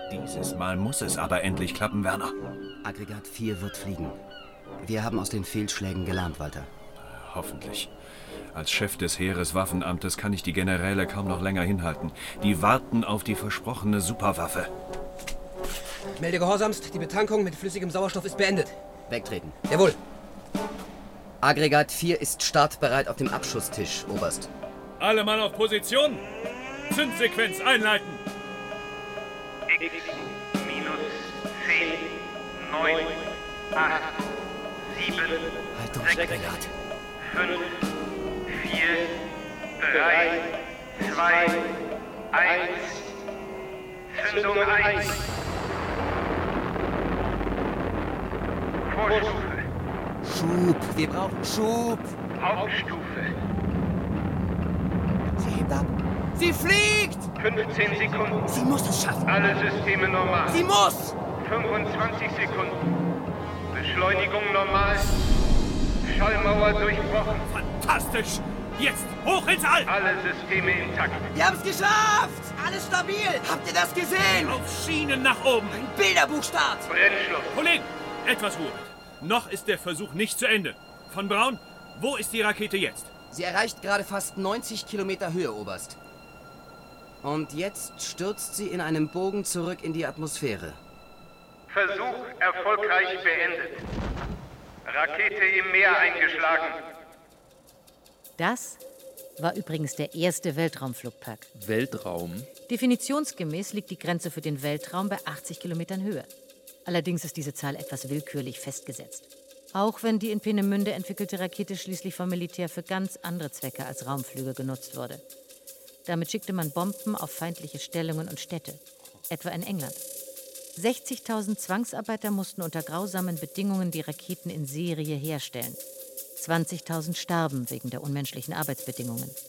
Dieses Mal muss es aber endlich klappen, Werner. Aggregat 4 wird fliegen. Wir haben aus den Fehlschlägen gelernt, Walter. Hoffentlich. Als Chef des Heereswaffenamtes kann ich die Generäle kaum noch länger hinhalten. Die warten auf die versprochene Superwaffe. Melde gehorsamst, die Betankung mit flüssigem Sauerstoff ist beendet. Wegtreten. Jawohl. Aggregat 4 ist startbereit auf dem Abschusstisch, Oberst. Alle Mann auf Position. Zündsequenz einleiten. X, minus 10, 9, 8, 7, Haltung, 6, Aggregat. 5, 4, 3, 2, 1. Zündung 1. Vorstufe. Schub. Wir brauchen Schub. Hauptstufe. Sie hebt ab. Sie fliegt! 15 Sekunden. Sie muss es schaffen. Alle Systeme normal. Sie muss! 25 Sekunden. Beschleunigung normal. Schallmauer durchbrochen. Fantastisch. Jetzt hoch ins All. Alle Systeme intakt. Wir haben es geschafft! Alles stabil! Habt ihr das gesehen? Auf Schienen nach oben. Ein Bilderbuchstart! Brennschluss. Kollegen, etwas Ruhe. Noch ist der Versuch nicht zu Ende. Von Braun, wo ist die Rakete jetzt? Sie erreicht gerade fast 90 Kilometer Höhe, Oberst. Und jetzt stürzt sie in einem Bogen zurück in die Atmosphäre. Versuch erfolgreich beendet. Rakete im Meer eingeschlagen. Das war übrigens der erste Weltraumflugtag. Weltraum? Definitionsgemäß liegt die Grenze für den Weltraum bei 80 Kilometern Höhe. Allerdings ist diese Zahl etwas willkürlich festgesetzt. Auch wenn die in Peenemünde entwickelte Rakete schließlich vom Militär für ganz andere Zwecke als Raumflüge genutzt wurde. Damit schickte man Bomben auf feindliche Stellungen und Städte, etwa in England. 60.000 Zwangsarbeiter mussten unter grausamen Bedingungen die Raketen in Serie herstellen. 20.000 starben wegen der unmenschlichen Arbeitsbedingungen.